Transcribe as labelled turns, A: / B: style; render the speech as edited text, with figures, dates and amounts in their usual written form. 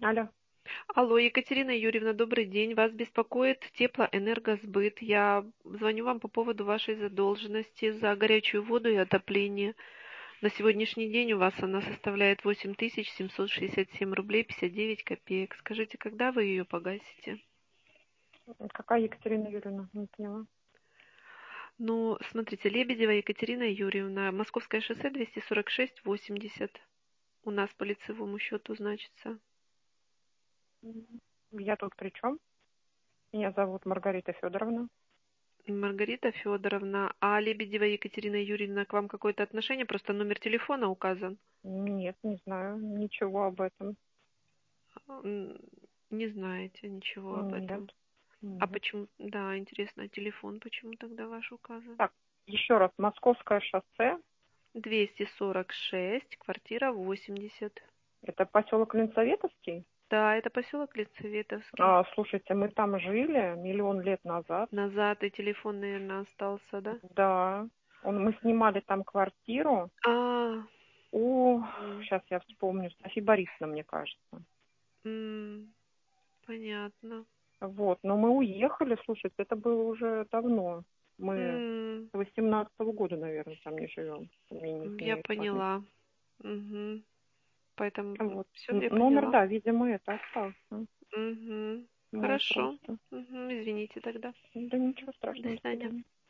A: Алло.
B: Алло, Екатерина Юрьевна, добрый день. Вас беспокоит Теплоэнергосбыт. Я звоню вам по поводу вашей задолженности за горячую воду и отопление. На сегодняшний день у вас она составляет 8767 рублей 59 копеек. Скажите, когда вы ее погасите?
A: Какая Екатерина Юрьевна? Не поняла.
B: Ну, смотрите, Лебедева Екатерина Юрьевна, Московское шоссе 246/80. У нас по лицевому счету значится.
A: Я тут при чем? Меня зовут Маргарита Федоровна.
B: Маргарита Федоровна, а Лебедева Екатерина Юрьевна к вам какое-то отношение? Просто номер телефона указан.
A: Нет, не знаю ничего об этом.
B: М, Не знаете ничего об
A: Нет,
B: этом. А
A: нет.
B: почему? Да, интересно, а телефон почему тогда ваш указан?
A: Так, еще раз. Московское шоссе.
B: 246, квартира 80.
A: Это поселок Ленсоветовский.
B: Да, это поселок Лицеветовский.
A: Слушайте, мы там жили миллион лет назад.
B: Назад и телефон, наверное, остался, да?
A: Да. Мы снимали там квартиру
B: А,
A: у...
B: м,
A: Сейчас я вспомню. Софьи Борисовны, мне кажется.
B: м, понятно.
A: Вот. Но мы уехали, слушайте, это было уже давно. Мы
B: М,
A: с 18-го года, наверное, там не живем. Мне не
B: Я
A: изменяет память.
B: поняла. Мгм. Поэтому
A: Вот.
B: все, я
A: Номер,
B: поняла.
A: да, видимо, это остался.
B: Мгм.
A: Мой
B: Хорошо.
A: просто.
B: Мгм. Извините тогда.
A: Да ничего
B: До
A: страшного, до
B: свидания.
A: свидания.